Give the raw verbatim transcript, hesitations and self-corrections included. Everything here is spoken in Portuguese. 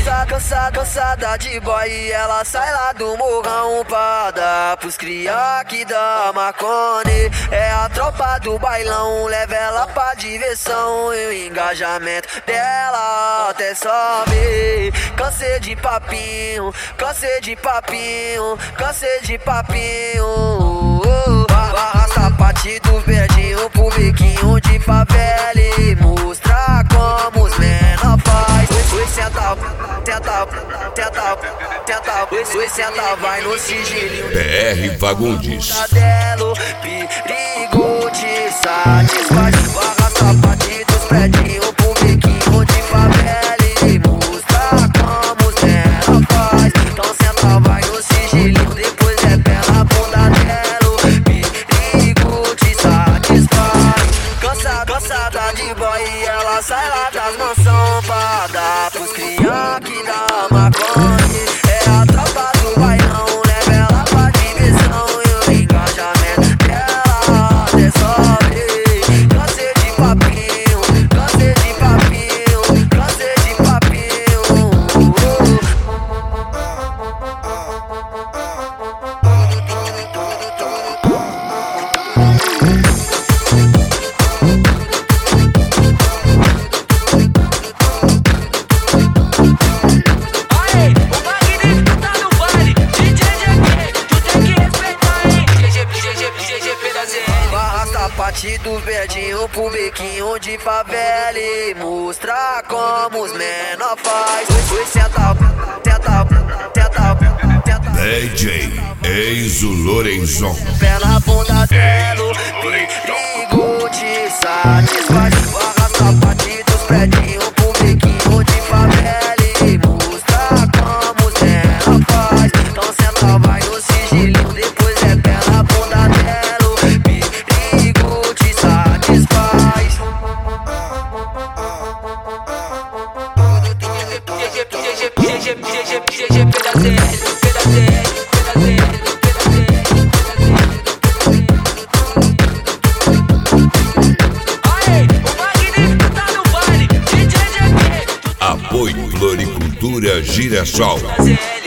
Cansada, cansada, cansada de boy, ela sai lá do morrão pra dar pros cria que dá Marconi. É a tropa do bailão, leva ela pra diversão e o engajamento dela até sobe. Cansei de papinho, cansei de papinho, cansei de papinho. Barra sapatinho verdinho pro biquinho de favela e mostrar como os menor faz. Oi, senta, tenta, tenta, tenta, oi, senta, vai no sigilinho. B R Fagundes. Perigo te satisfaz. Barra sapatinho verdinho pro biquinho de favela e mostrar como os menor faz. Então senta, vai no sigilinho, depois é pela bunda dela. Cansada de boy, ela sai lá das mansão pra dar pros cria que dá Marconi. É a tropa do bailão, leva ela pra diversão e o engajamento dela até sobe. Cansei de papinho, cansei de papinho, cansei de papinho. Sapatinho verdinho pro biquinho de favela e mostrar como os menor faz. Oi, senta, tenta, tenta, tenta. D J Enzo Lorenzon. Pela bunda dela, perigo te satisfaz. Barra sapatinho verdinho pro biquinho de favela e mostrar como os menor faz. Então senta, vai no sigilinho, depois é pela bunda dela. Apoio Floricultura Girassol.